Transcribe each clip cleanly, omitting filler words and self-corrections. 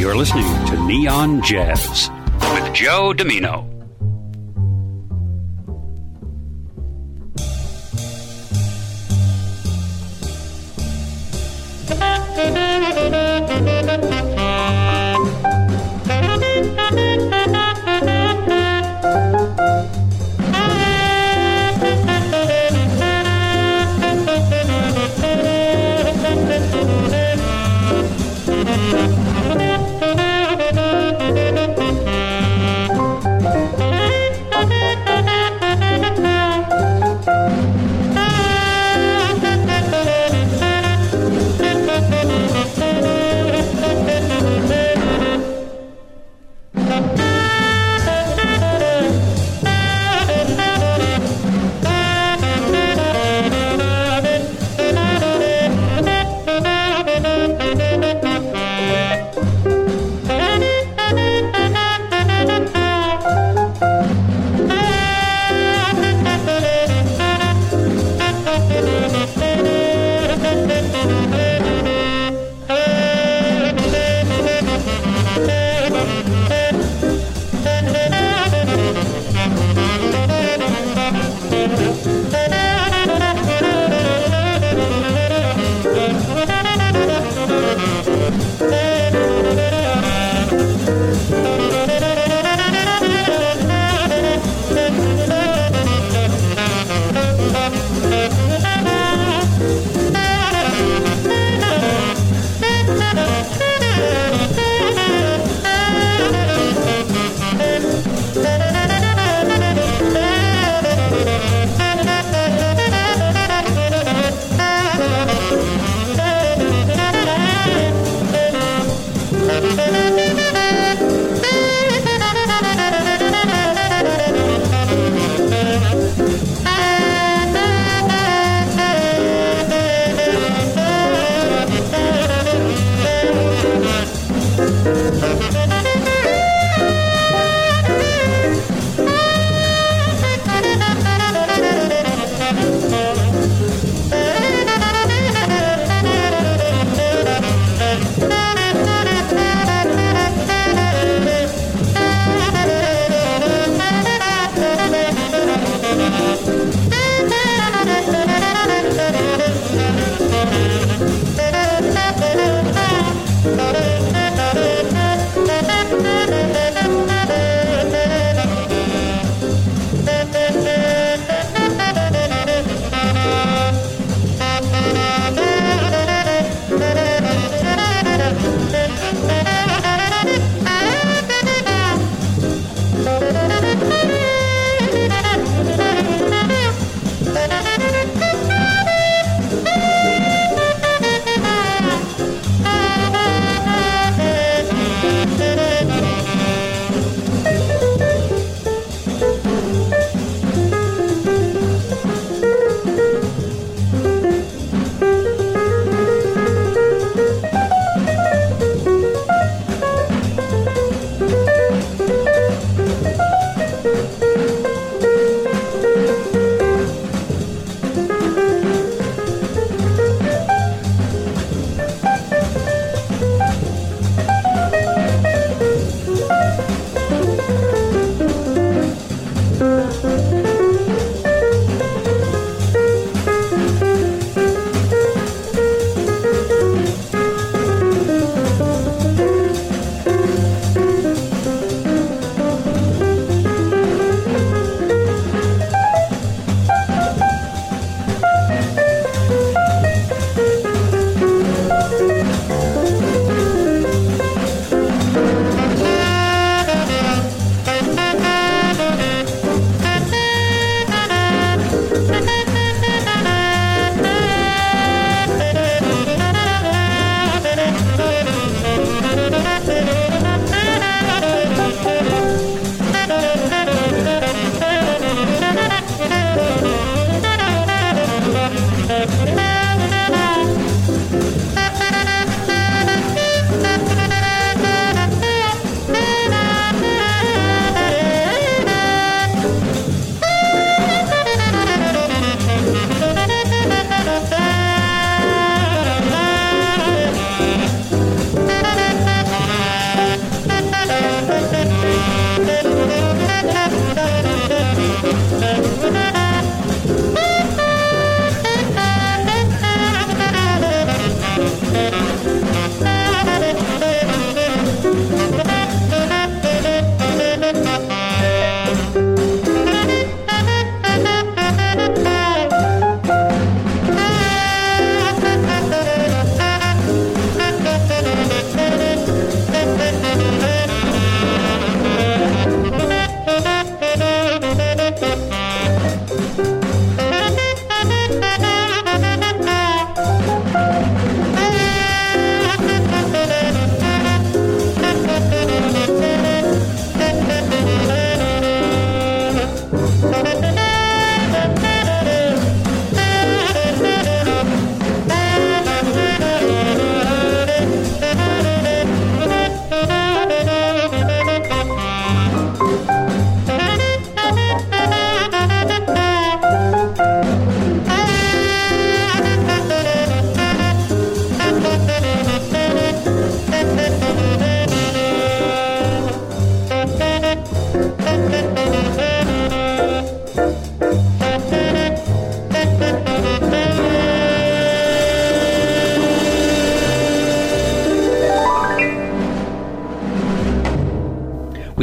You're listening to Neon Jazz with Joe Domino.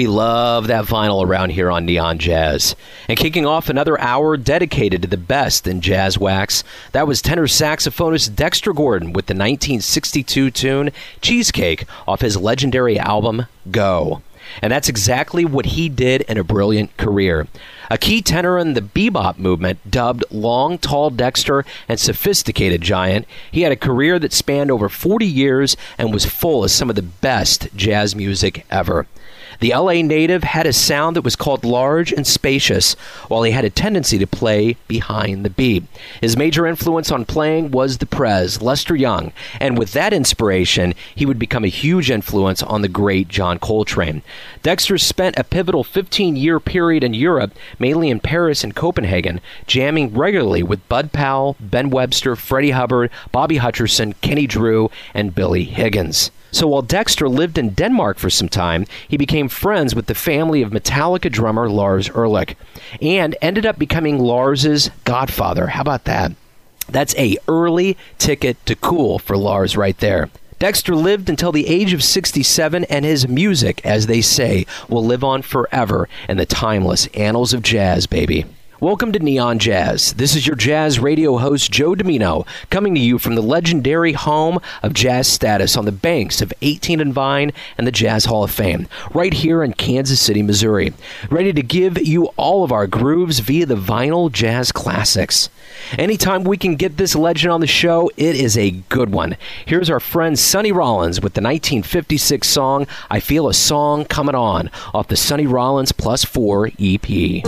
We love that vinyl around here on Neon Jazz. And kicking off another hour dedicated to the best in jazz wax, that was tenor saxophonist Dexter Gordon with the 1962 tune Cheesecake off his legendary album, Go. And that's exactly what he did in a brilliant career. A key tenor in the bebop movement, dubbed Long, Tall Dexter and Sophisticated Giant, he had a career that spanned over 40 years and was full of some of the best jazz music ever. The LA native had a sound that was called large and spacious, while he had a tendency to play behind the beat. His major influence on playing was the Prez, Lester Young, and with that inspiration, he would become a huge influence on the great John Coltrane. Dexter spent a pivotal 15-year period in Europe, mainly in Paris and Copenhagen, jamming regularly with Bud Powell, Ben Webster, Freddie Hubbard, Bobby Hutcherson, Kenny Drew, and Billy Higgins. So while Dexter lived in Denmark for some time, he became friends with the family of Metallica drummer Lars Ulrich, and ended up becoming Lars's godfather. How about that? That's a early ticket to cool for Lars right there. Dexter lived until the age of 67, and his music, as they say, will live on forever in the timeless annals of jazz, baby. Welcome to Neon Jazz. This is your jazz radio host, Joe Domino, coming to you from the legendary home of Jazz Status on the banks of 18 and Vine and the Jazz Hall of Fame, right here in Kansas City, Missouri. Ready to give you all of our grooves via the vinyl jazz classics. Anytime we can get this legend on the show, it is a good one. Here's our friend Sonny Rollins with the 1956 song, I Feel a Song Coming On, off the Sonny Rollins Plus 4 EP.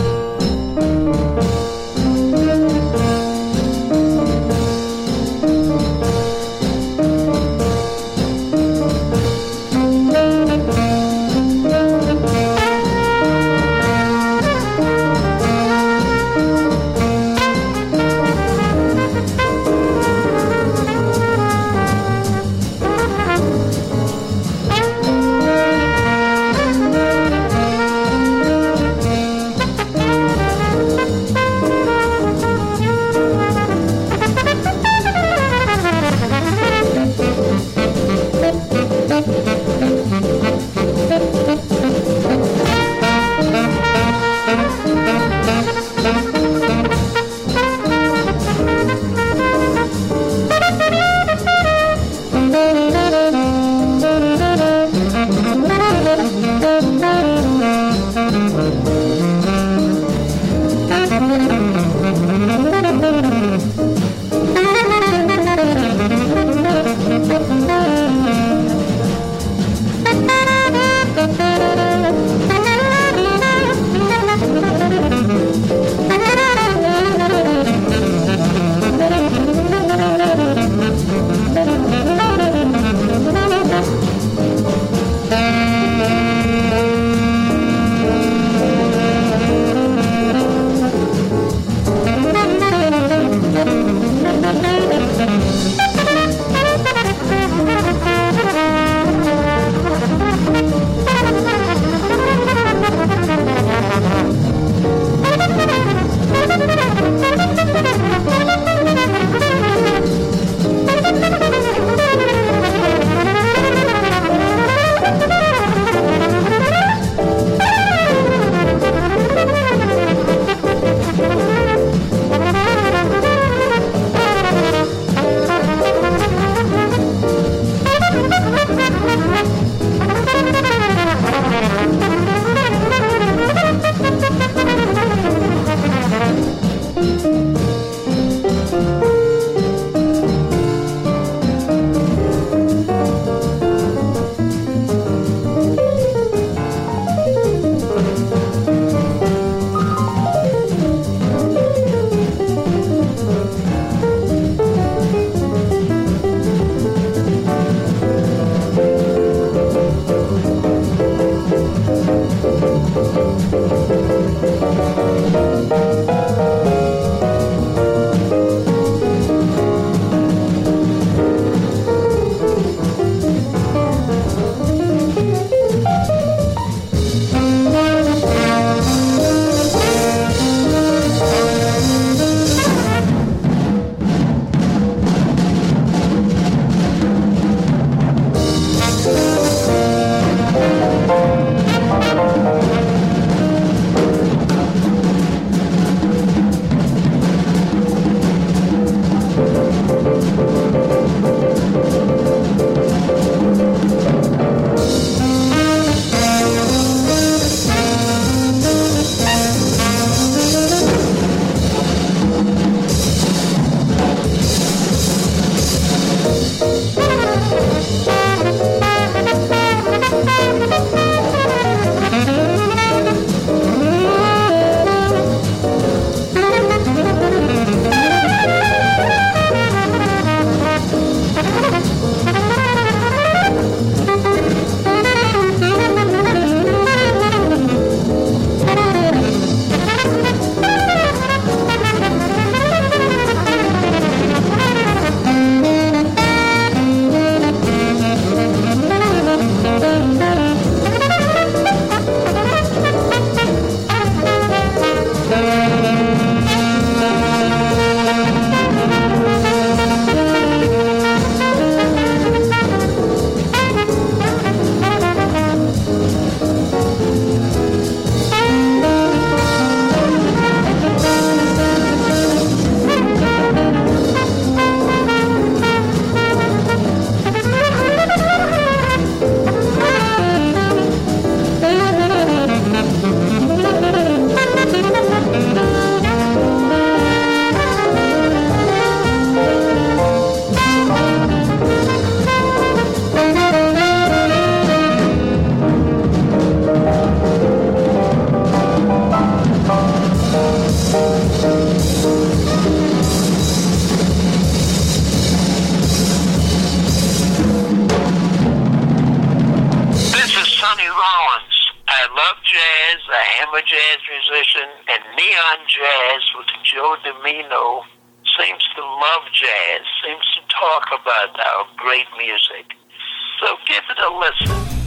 a jazz musician, and Neon Jazz with Joe Dimino seems to love jazz, seems to talk about our great music. So give it a listen.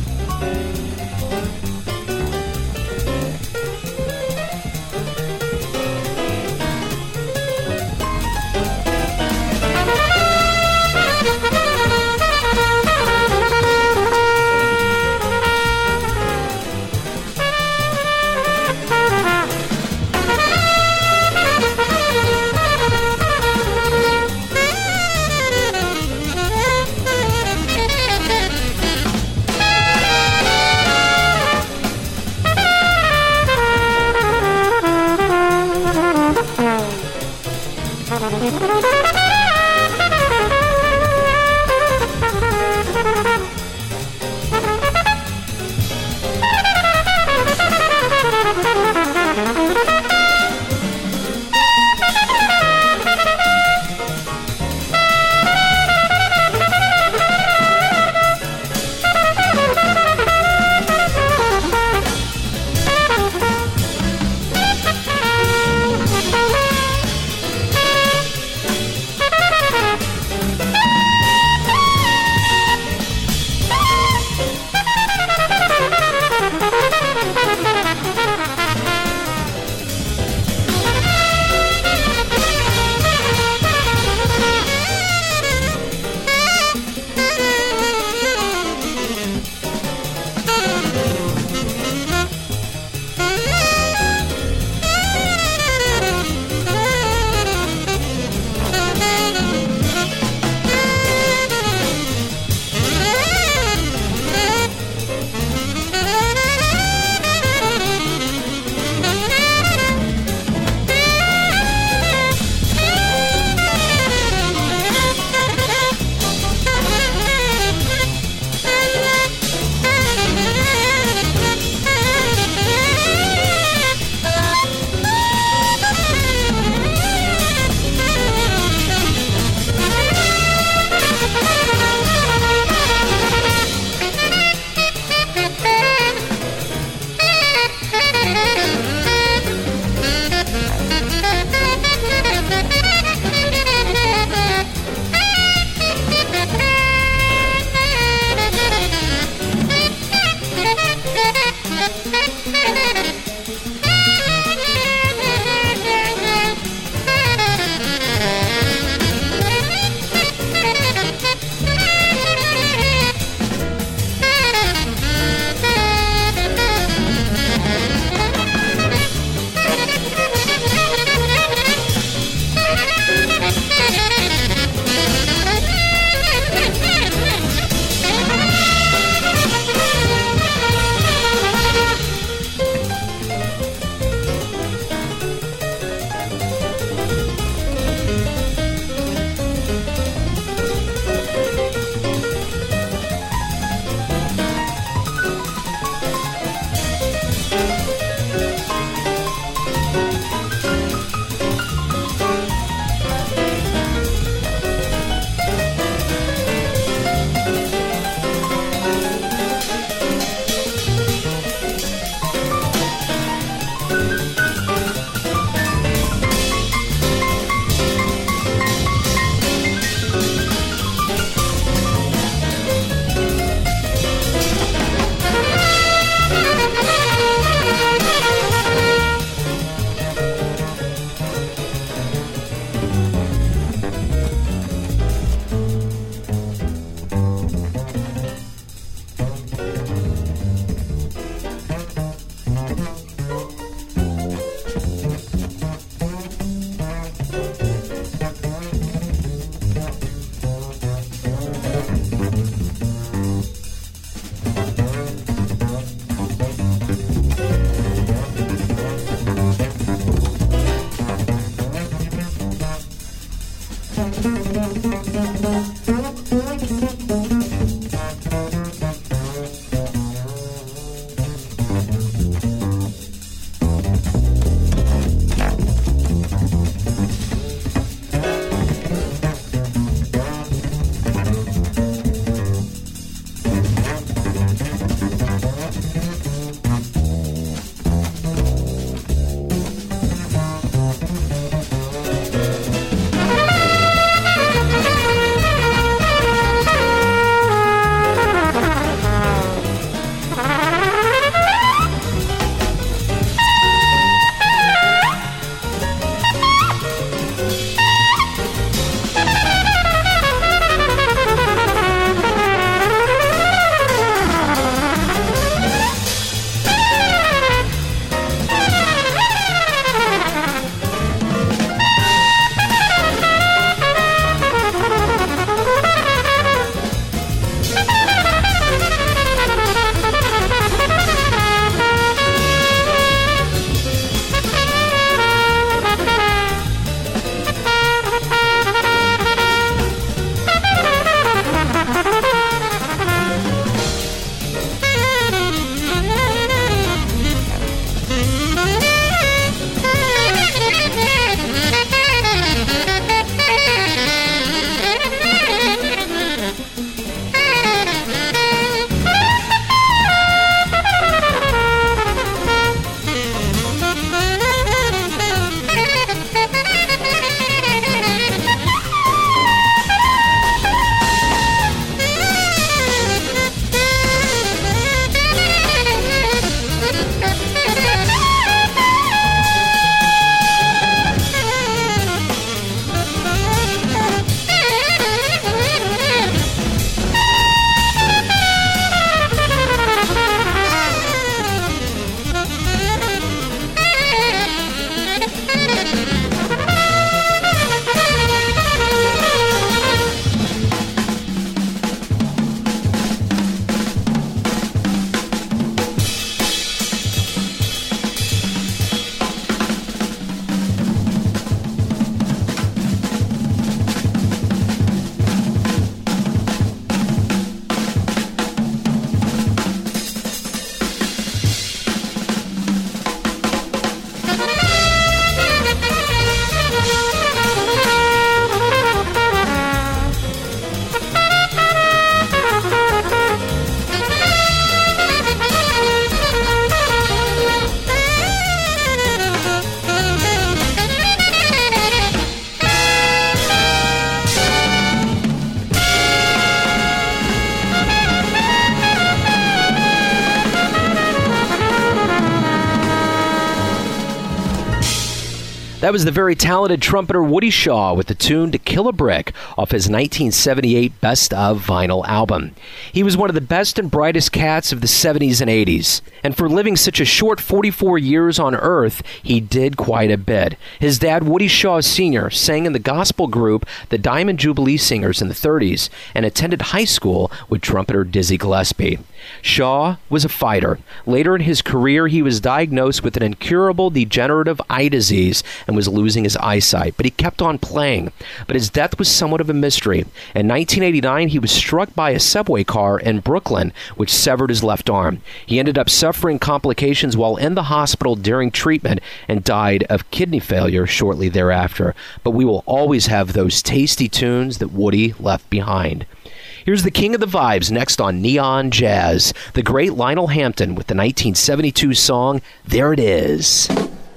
That was the very talented trumpeter Woody Shaw with the tune To Kill a Brick off his 1978 Best of Vinyl album. He was one of the best and brightest cats of the 70s and 80s. And for living such a short 44 years on Earth, he did quite a bit. His dad, Woody Shaw Sr., sang in the gospel group the Diamond Jubilee Singers in the 30s and attended high school with trumpeter Dizzy Gillespie. Shaw was a fighter. Later in his career, he was diagnosed with an incurable degenerative eye disease and was losing his eyesight, but he kept on playing. But his death was somewhat of a mystery. In 1989, he was struck by a subway car in Brooklyn, which severed his left arm. He ended up suffering complications while in the hospital during treatment and died of kidney failure shortly thereafter. But we will always have those tasty tunes that Woody left behind. Here's the king of the vibes next on Neon Jazz, the great Lionel Hampton with the 1972 song, There It Is.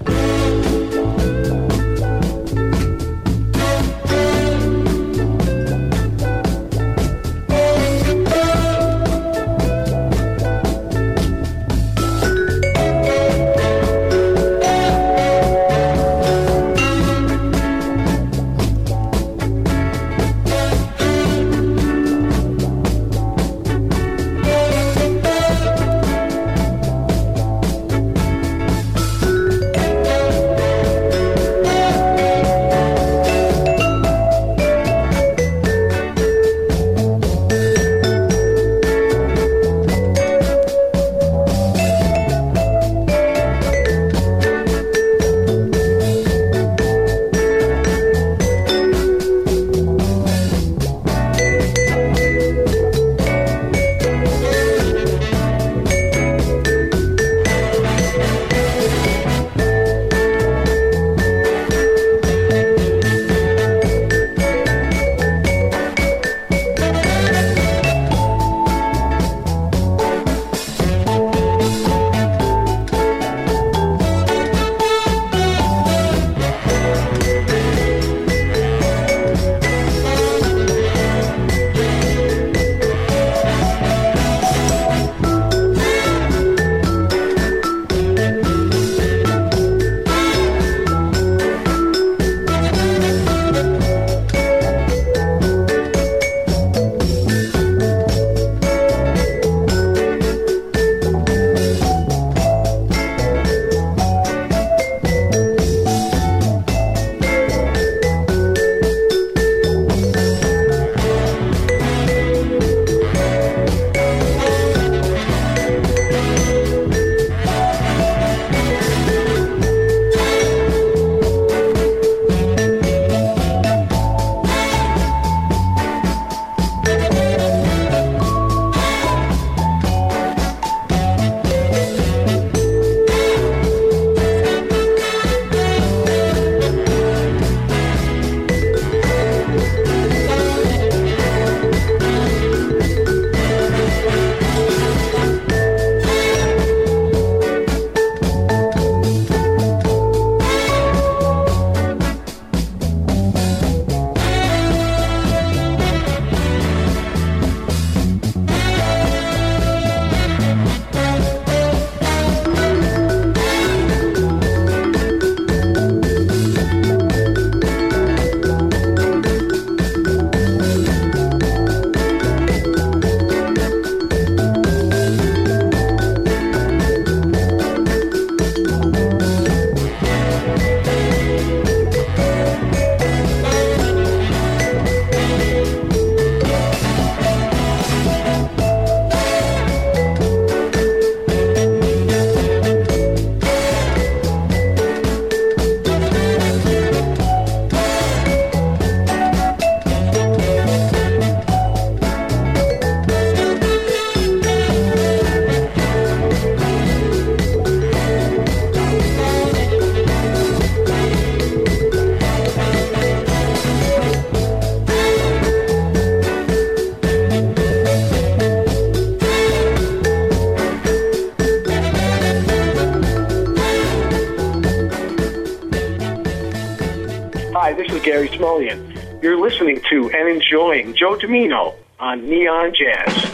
Hi, this is Gary Smolian. You're listening to and enjoying Joe Domino on Neon Jazz.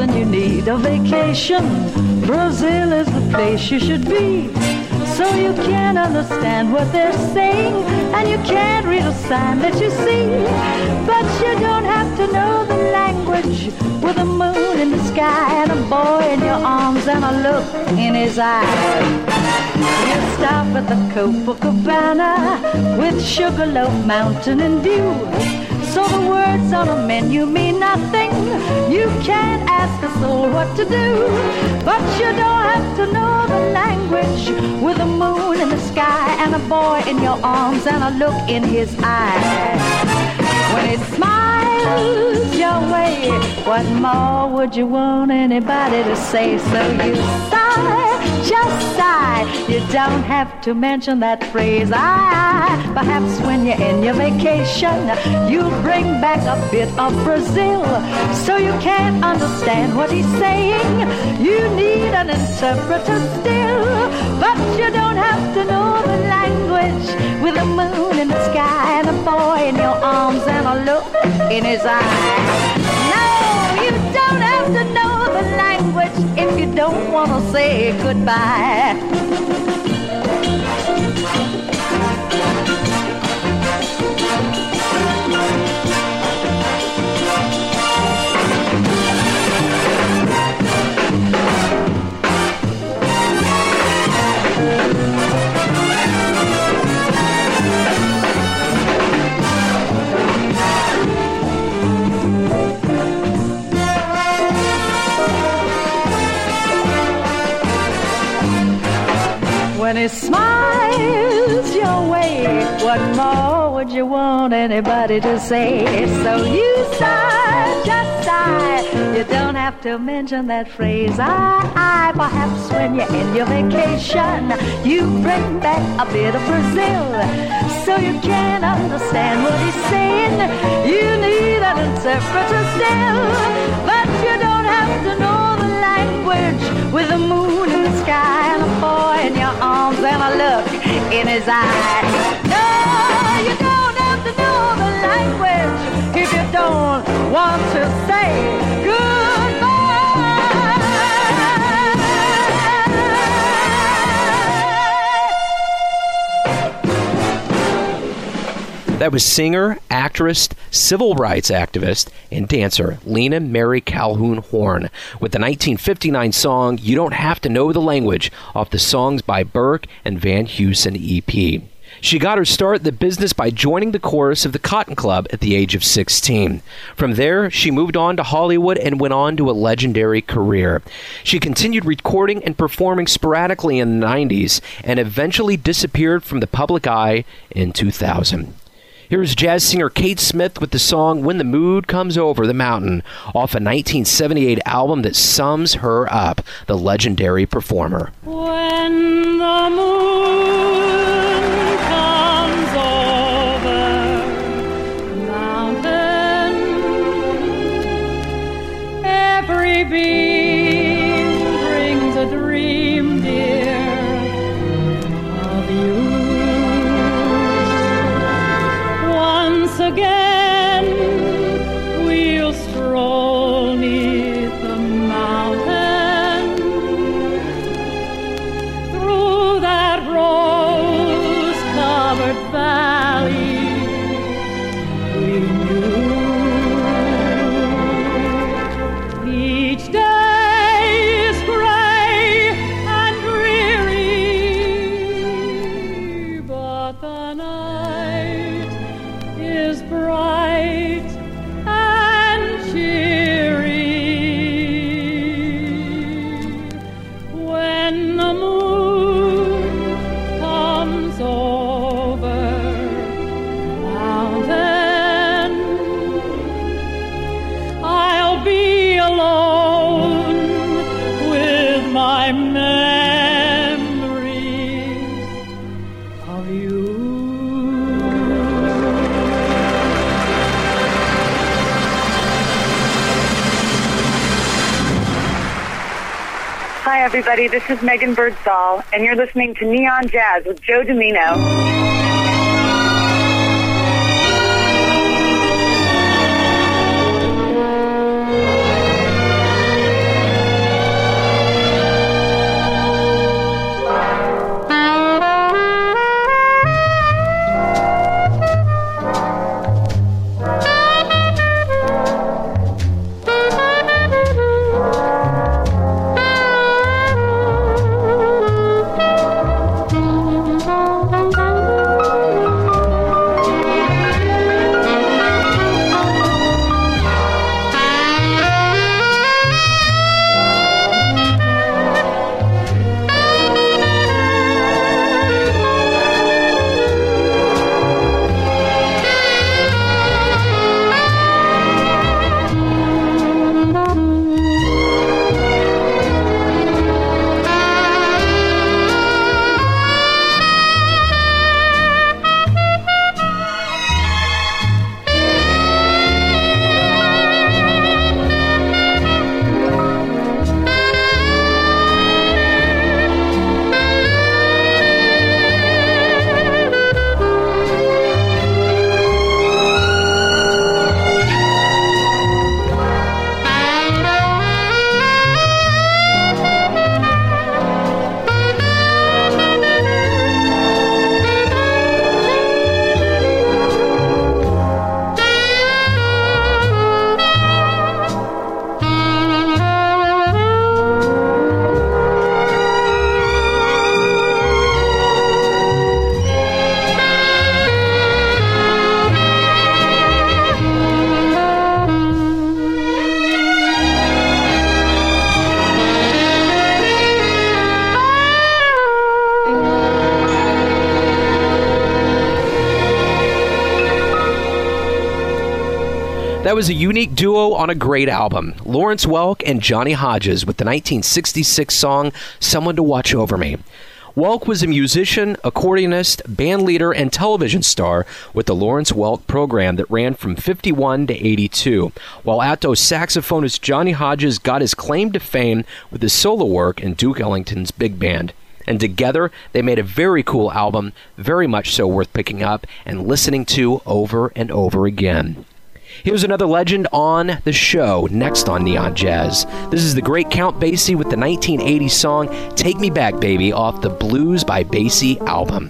and you need a vacation, Brazil is the place you should be. So you can't understand what they're saying, and you can't read a sign that you see. But you don't have to know the language, with a moon in the sky and a boy in your arms and a look in his eyes. You stop at the Copacabana with Sugarloaf Mountain in view. So the words on a menu mean nothing. You can't ask a soul what to do. But you don't have to know the language, with a moon in the sky and a boy in your arms and a look in his eyes. When he smiles your way, what more would you want anybody to say? So you sigh, just sigh. You don't have to mention that phrase, I. Perhaps when you're in your vacation, you'll bring back a bit of Brazil. So you can't understand what he's saying. You need an interpreter still. But you don't have to know the language, with a moon in the sky and a boy in your arms and a look in his eyes. No, you don't have to know the language if you don't want to say goodbye. When he smiles your way, what more would you want anybody to say? So you sigh, just sigh. You don't have to mention that phrase, I. Perhaps when you're in your vacation, you bring back a bit of Brazil. So you can't understand what he's saying. You need an interpreter still. But you don't have to know the language, with a moon in the sky and a boy in your arms and a look in his eyes. No, you don't have to know the language if you don't want to say goodbye. That was singer, actress, civil rights activist, and dancer Lena Mary Calhoun Horn with the 1959 song You Don't Have to Know the Language off the Songs by Burke and Van Heusen EP. She got her start in the business by joining the chorus of the Cotton Club at the age of 16. From there, she moved on to Hollywood and went on to a legendary career. She continued recording and performing sporadically in the 90s and eventually disappeared from the public eye in 2000. Here's jazz singer Kate Smith with the song When the Mood Comes Over the Mountain off a 1978 album that sums her up, the legendary performer. When the moon comes over the mountain, every beam brings a dream, dear, of you. Once again, we'll stroll neath the mountain, through that rose-covered valley we knew. Each day is gray and dreary, but the night is bright and cheery. When the moon comes over the mountain, I'll be alone with my memories of you. Hi, everybody. This is Megan Birdsall, and you're listening to Neon Jazz with Joe Domino. That was a unique duo on a great album, Lawrence Welk and Johnny Hodges with the 1966 song Someone to Watch Over Me. Welk was a musician, accordionist, band leader, and television star with the Lawrence Welk program that ran from 51 to 82, while alto saxophonist Johnny Hodges got his claim to fame with his solo work in Duke Ellington's big band. And together, they made a very cool album, very much so worth picking up and listening to over and over again. Here's another legend on the show, next on Neon Jazz. This is the great Count Basie with the 1980 song Take Me Back, Baby, off the Blues by Basie album.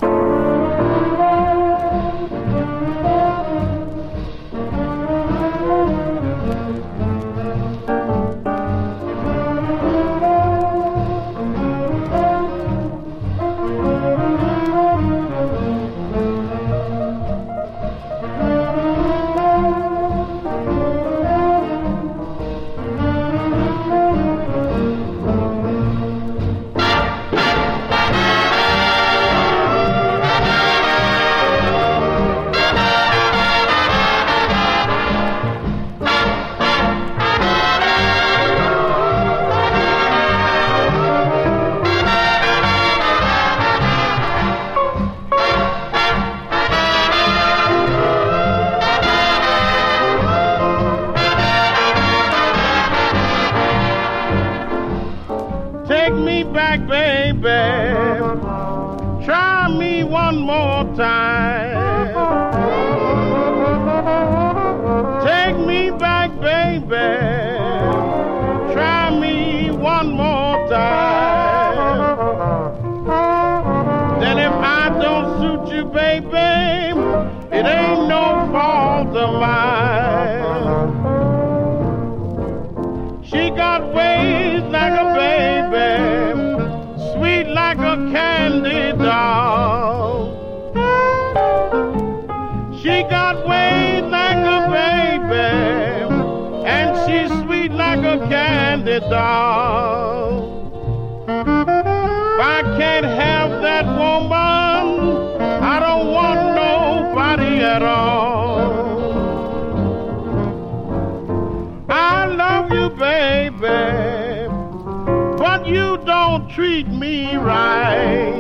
Treat me right.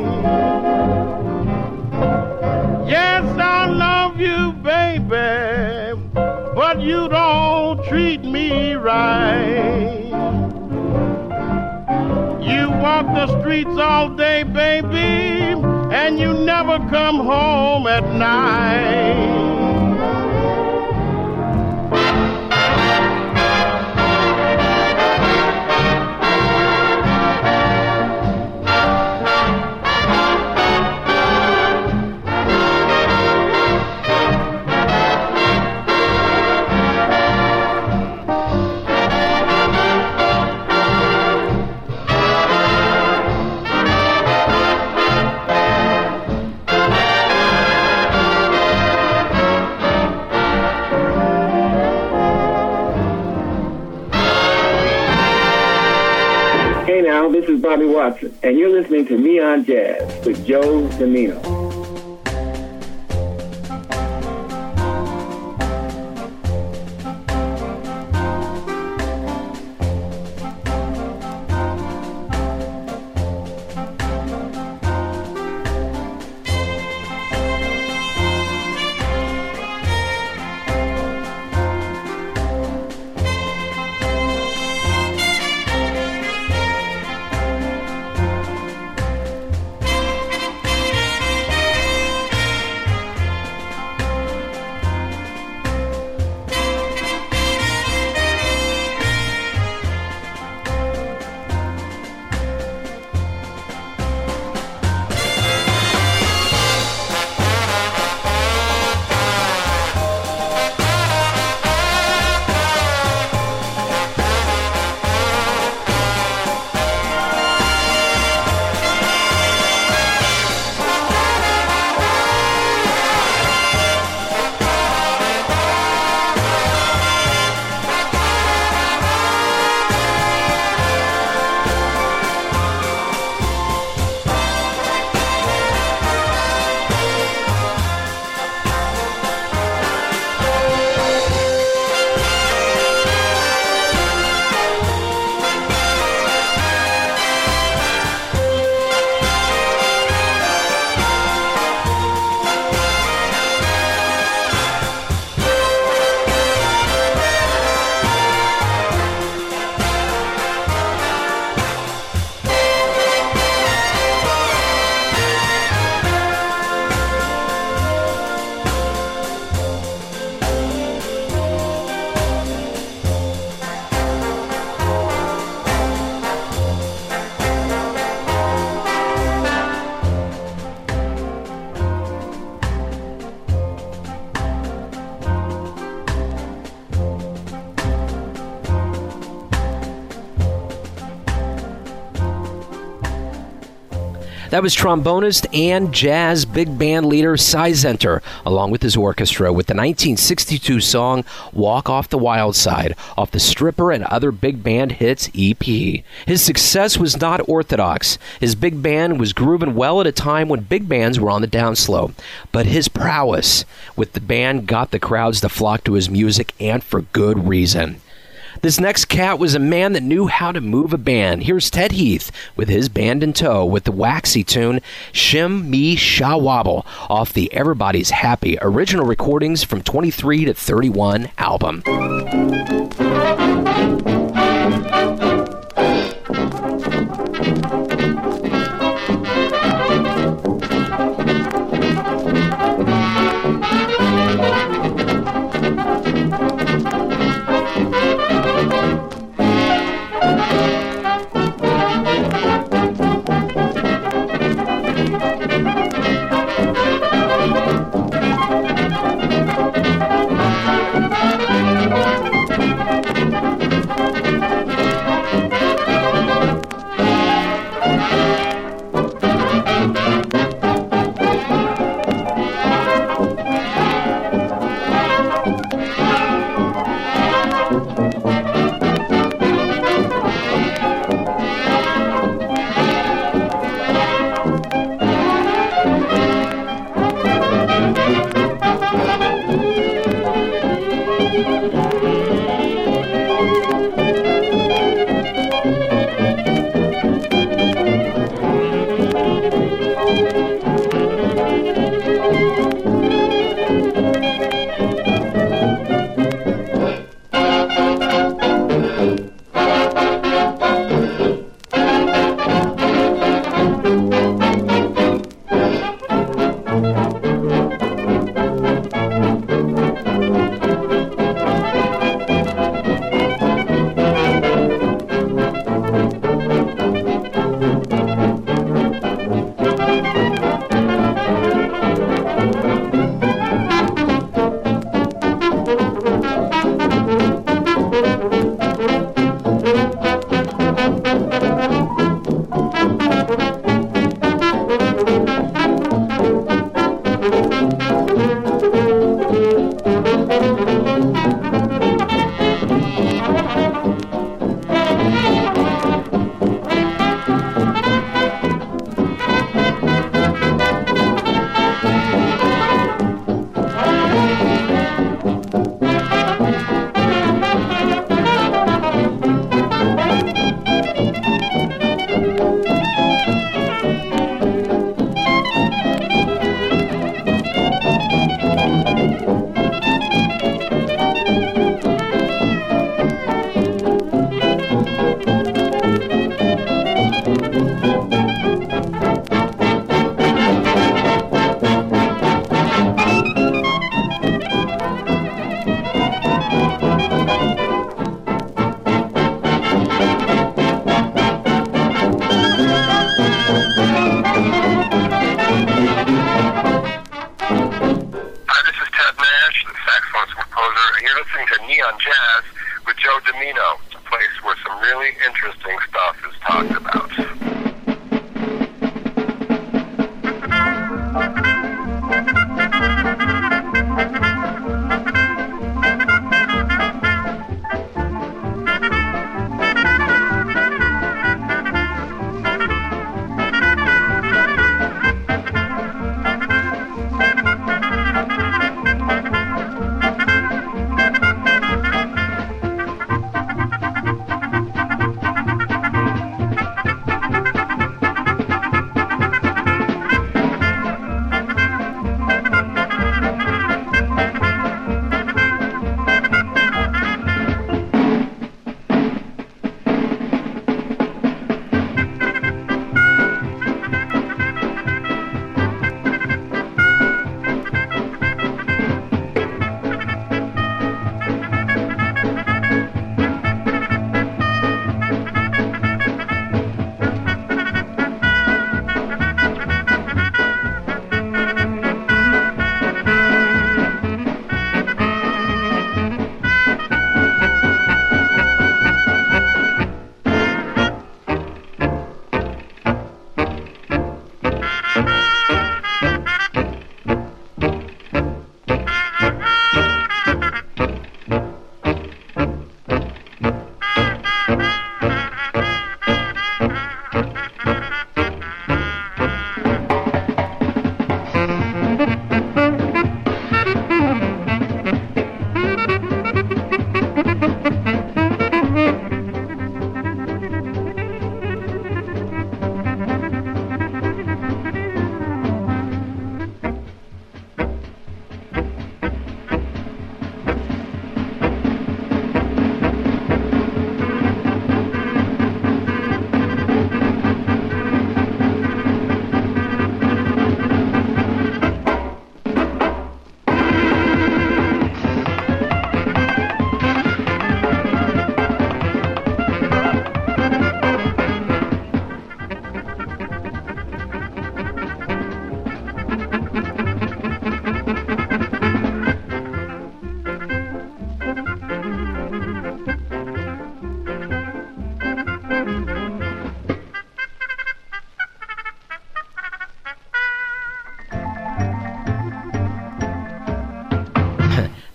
Yes, I love you, baby, but you don't treat me right. You walk the streets all day, baby, and you never come home at night. This is Bobby Watson, and you're listening to Neon Jazz with Joe Domino. That was trombonist and jazz big band leader Cy Zenter, along with his orchestra, with the 1962 song Walk Off the Wild Side, off the Stripper and Other Big Band Hits EP. His success was not orthodox. His big band was grooving well at a time when big bands were on the downslope. But his prowess with the band got the crowds to flock to his music, and for good reason. This next cat was a man that knew how to move a band. Here's Ted Heath with his band in tow with the waxy tune Shim Me Sha Wobble off the Everybody's Happy original recordings from 23 to 31 album.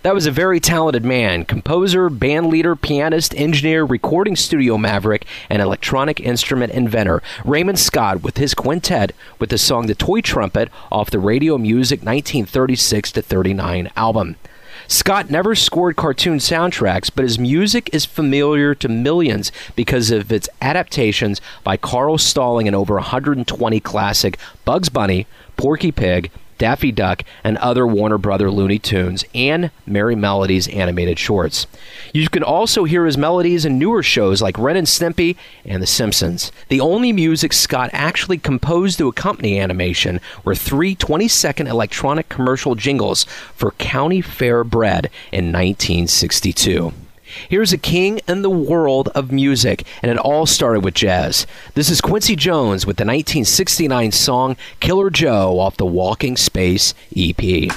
That was a very talented man, composer, band leader, pianist, engineer, recording studio maverick, and electronic instrument inventor, Raymond Scott, with his quintet with the song The Toy Trumpet off the Radio Music 1936-39 album. Scott never scored cartoon soundtracks, but his music is familiar to millions because of its adaptations by Carl Stalling in over 120 classic Bugs Bunny, Porky Pig, Daffy Duck, and other Warner Brother Looney Tunes and Merry Melodies animated shorts. You can also hear his melodies in newer shows like Ren and Stimpy and The Simpsons. The only music Scott actually composed to accompany animation were 3 20-second electronic commercial jingles for County Fair Bread in 1962. Here's a king in the world of music, and it all started with jazz. This is Quincy Jones with the 1969 song Killer Joe off the Walking Space EP.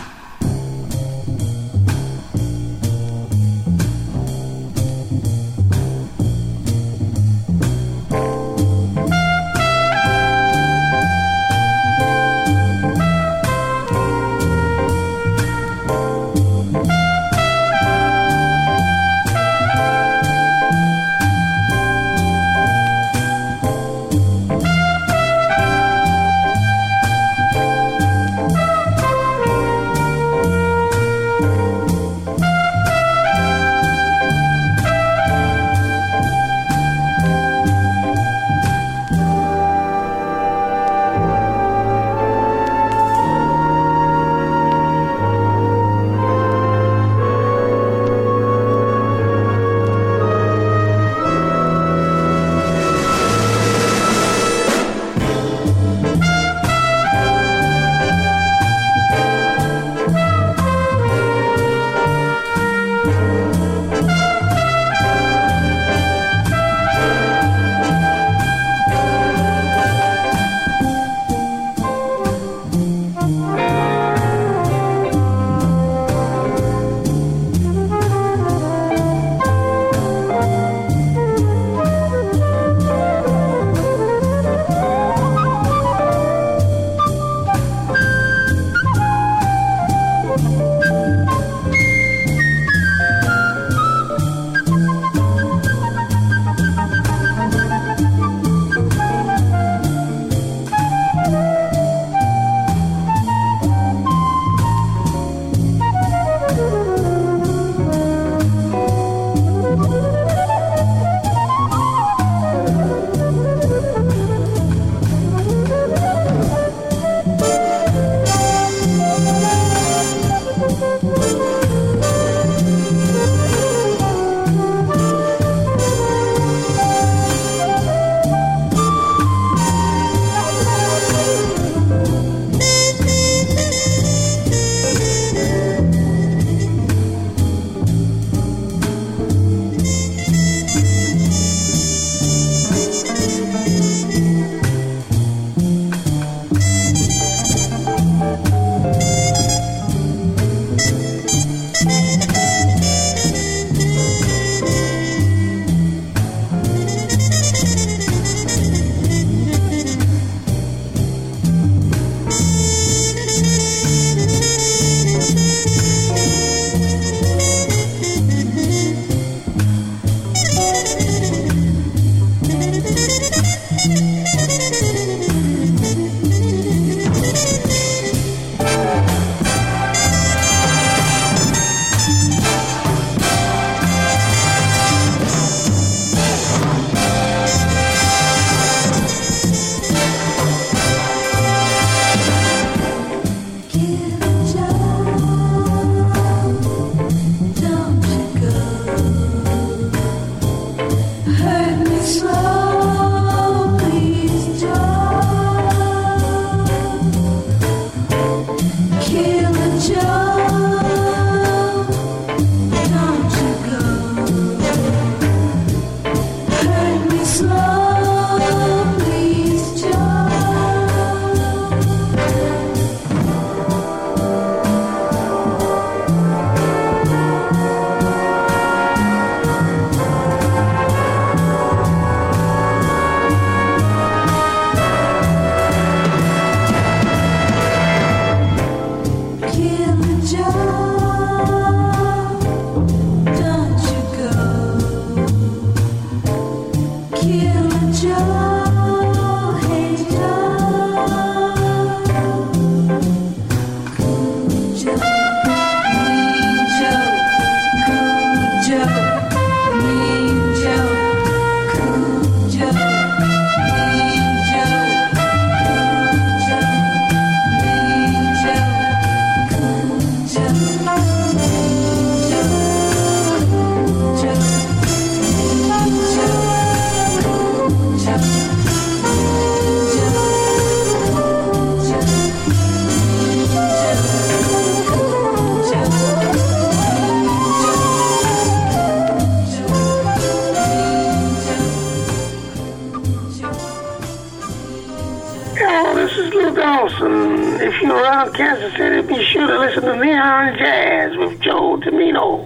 Little Dawson. If you're around Kansas City, be sure to listen to Neon Jazz with Joe Domino.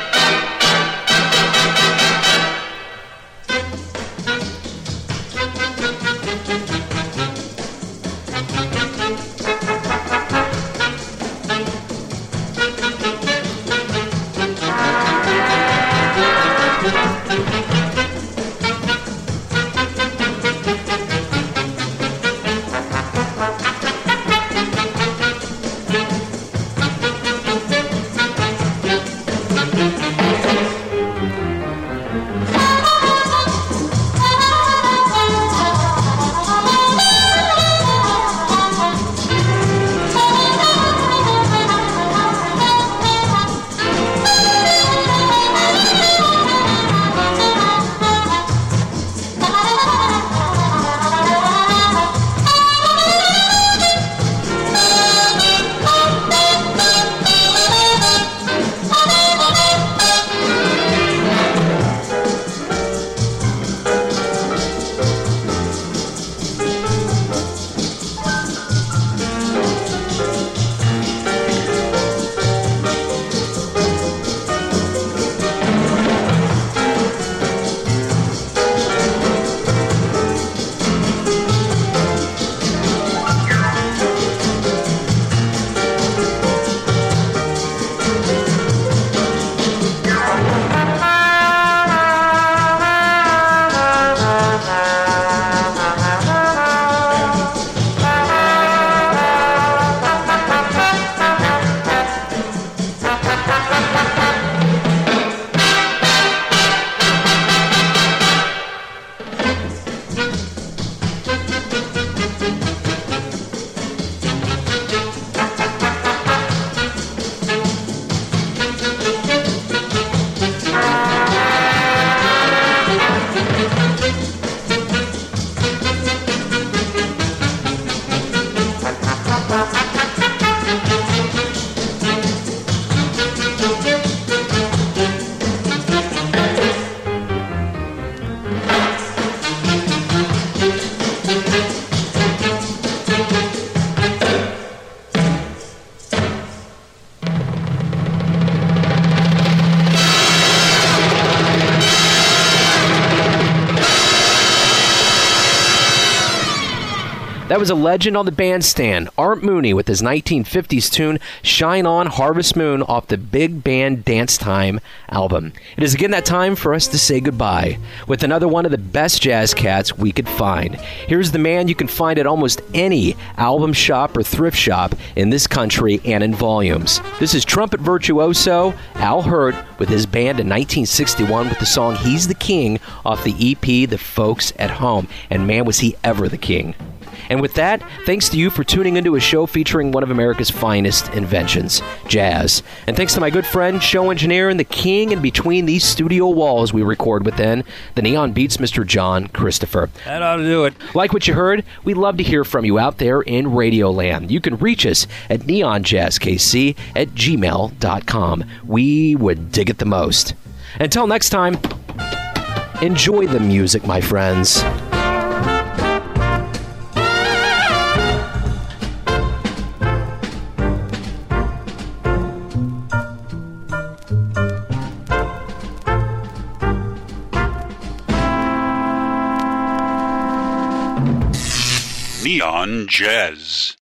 That was a legend on the bandstand, Art Mooney, with his 1950s tune, Shine On Harvest Moon, off the Big Band Dance Time album. It is again that time for us to say goodbye with another one of the best jazz cats we could find. Here's the man you can find at almost any album shop or thrift shop in this country and in volumes. This is trumpet virtuoso Al Hirt with his band in 1961 with the song He's the King off the EP The Folks at Home. And man, was he ever the king. And with that, thanks to you for tuning into a show featuring one of America's finest inventions, jazz. And thanks to my good friend, show engineer, and the king in between these studio walls we record within, the Neon Beats, Mr. John Christopher. That ought to do it. Like what you heard, we'd love to hear from you out there in Radioland. You can reach us at neonjazzkc@gmail.com. We would dig it the most. Until next time, enjoy the music, my friends. Neon Jazz.